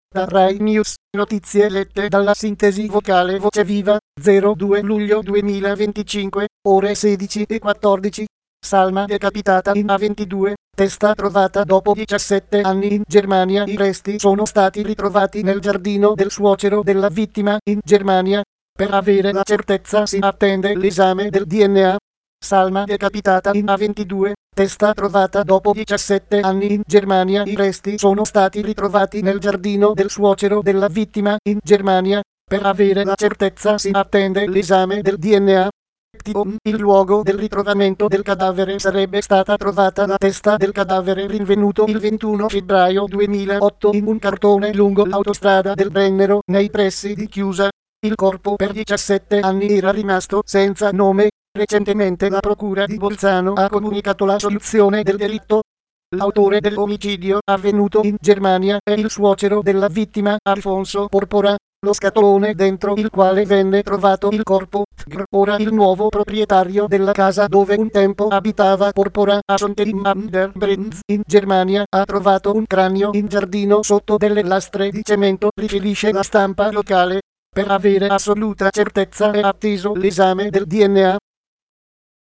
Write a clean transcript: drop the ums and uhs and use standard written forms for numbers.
Da Rai News, notizie lette dalla sintesi vocale Voce Viva, 02 luglio 2025, ore 16:14. Salma decapitata in A22, testa trovata dopo 17 anni in Germania. I resti sono stati ritrovati nel giardino del suocero della vittima in Germania. Per avere la certezza si attende l'esame del DNA. Salma decapitata in A22, testa trovata dopo 17 anni in Germania. I resti sono stati ritrovati nel giardino del suocero della vittima in Germania. Per avere la certezza si attende l'esame del DNA. Il luogo del ritrovamento del cadavere sarebbe stata trovata la testa del cadavere rinvenuto il 21 febbraio 2008 in un cartone lungo l'autostrada del Brennero, nei pressi di Chiusa. Il corpo per 17 anni era rimasto senza nome. Recentemente la procura di Bolzano ha comunicato la soluzione del delitto. L'autore dell'omicidio avvenuto in Germania è il suocero della vittima, Alfonso Porpora. Lo scatolone dentro il quale venne trovato il corpo, ora il nuovo proprietario della casa dove un tempo abitava Porpora, a Sontheim an der Brenz in Germania, ha trovato un cranio in giardino sotto delle lastre di cemento, riferisce la stampa locale. Per avere assoluta certezza è atteso l'esame del DNA.